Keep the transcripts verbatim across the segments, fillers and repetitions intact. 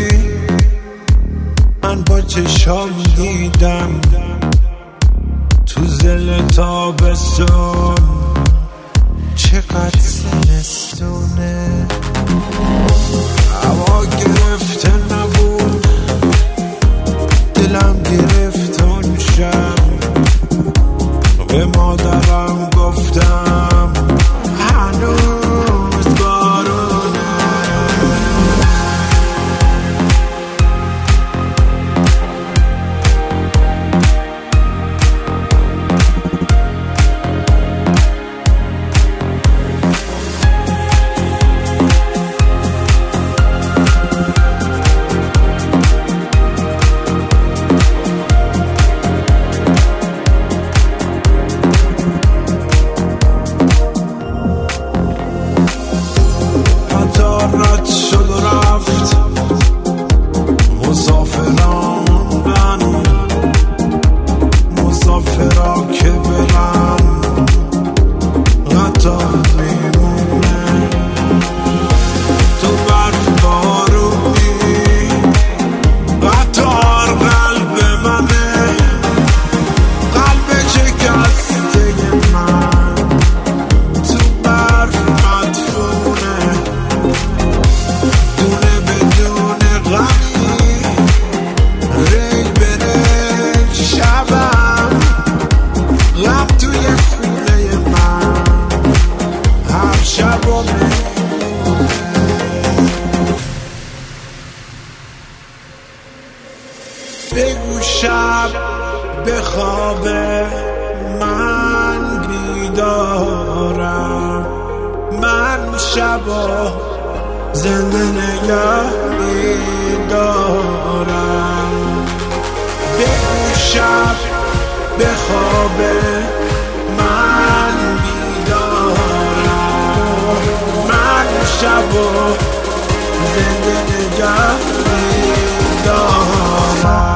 من با چشام دیدم تو زل تابستون چقدر زمستونه. هوا گرفته نبود، دلم گرفت اون شب. به مادرم گفتم هنوز بارونه. رد شد و رفت مسافران من، مسافرا که برن قطار میمونه. تو برف بارونی قطار قلب منه، قلب شکسته من تو برف مدفونه. دونه بدون غمی ری بره شبم، غم توی خونه من هر شب و میمونه. بگو شب بخوابه من بیدارم، من شبا زنده نگه میدارم. بگو شب بخوابه من بیدارم، من شبا زنده نگه میدارم.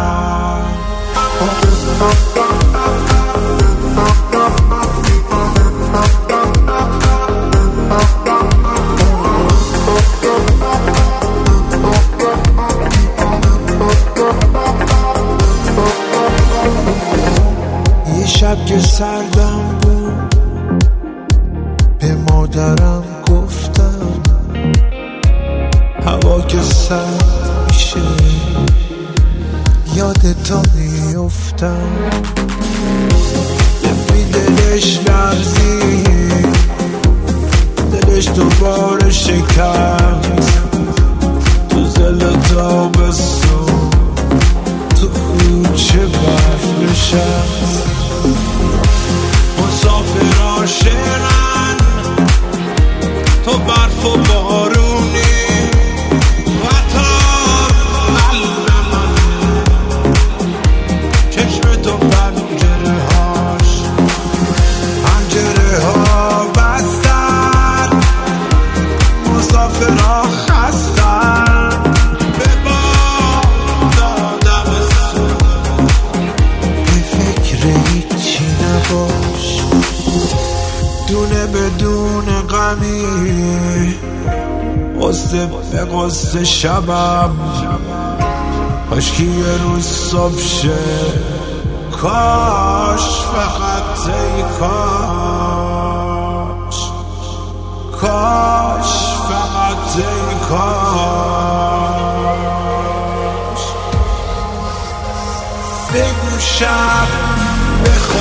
شب که سردم بود به مادرم گفتم هوا که سرد میشه یادتا میفتم. دفی دلش لرزید، دلش دوباره شکست تو زل تابستون تو کوچه برف نشست. مسافرها شعرن تو برف و بارونی، قطار قلب من چشم تو پنجره هاش، پنجره ها بستن مسافرها خستن. به باد دادم سون به فکر هیچی نباش، دونه بدون غمی قصه به قصه شبم. کاش که یه روز صبح شه، کاش فقط ای کاش، کاش فقط ای کاش. بگو شب بخواب